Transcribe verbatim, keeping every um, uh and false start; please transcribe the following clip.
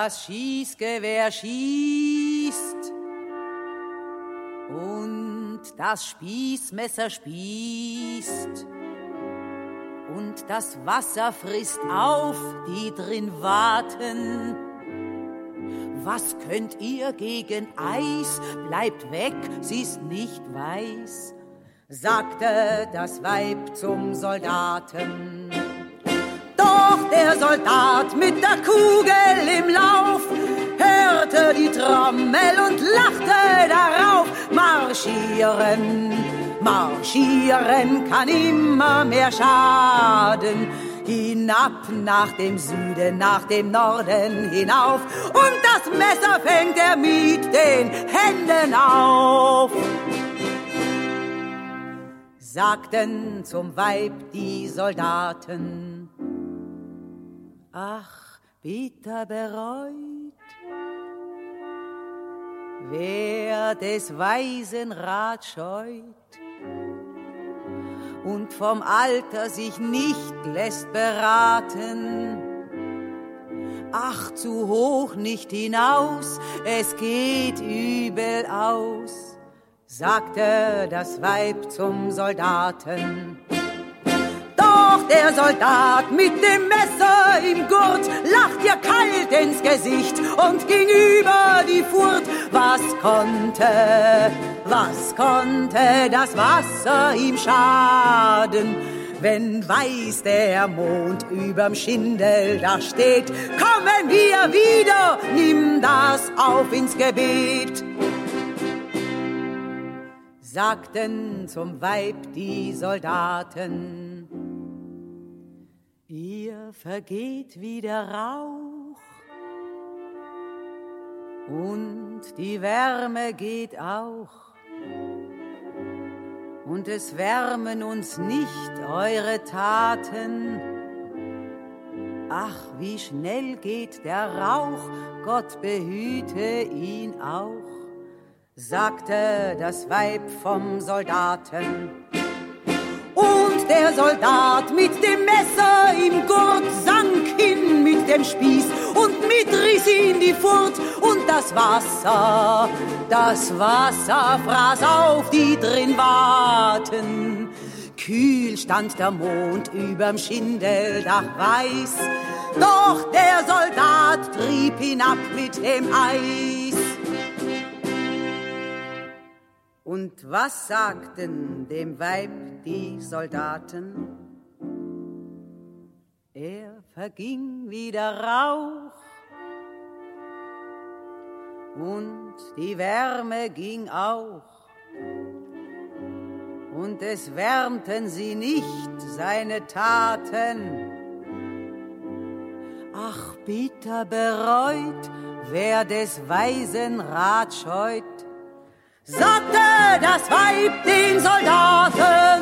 Das Schießgewehr schießt und das Spießmesser spießt und das Wasser frisst auf, die drin warten. Was könnt ihr gegen Eis? Bleibt weg, sie's nicht weiß, sagte das Weib zum Soldaten. Doch der Soldat mit der Kugel im Lauf hörte die Trommel und lachte darauf. Marschieren, marschieren kann immer mehr schaden. Hinab nach dem Süden, nach dem Norden hinauf. Und das Messer fängt er mit den Händen auf. Sagten zum Weib die Soldaten: Ach, bitter bereut, wer des weisen Rat scheut und vom Alter sich nicht lässt beraten. Ach, zu hoch nicht hinaus, es geht übel aus, sagte das Weib zum Soldaten. Doch der Soldat mit dem Messer im Gurt lacht ihr kalt ins Gesicht und ging über die Furt. Was konnte, was konnte das Wasser ihm schaden, wenn weiß der Mond überm Schindeldach steht? Kommen wir wieder, nimm das auf ins Gebet. Sagten zum Weib die Soldaten: Ihr vergeht wie der Rauch und die Wärme geht auch. Und es wärmen uns nicht eure Taten. Ach, wie schnell geht der Rauch, Gott behüte ihn auch, sagte das Weib vom Soldaten. Und der Soldat mit dem Messer im Gurt sank hin mit dem Spieß und mitriss ihn die Furt. Und das Wasser, das Wasser fraß auf, die drin warten. Kühl stand der Mond überm Schindeldach weiß, doch der Soldat trieb hinab mit dem Eis. Und was sagten dem Weib die Soldaten? Er verging wie der Rauch und die Wärme ging auch. Und es wärmten sie nicht, seine Taten. Ach, bitter bereut, wer des weisen Rat scheut, sagte das Weib den Soldaten.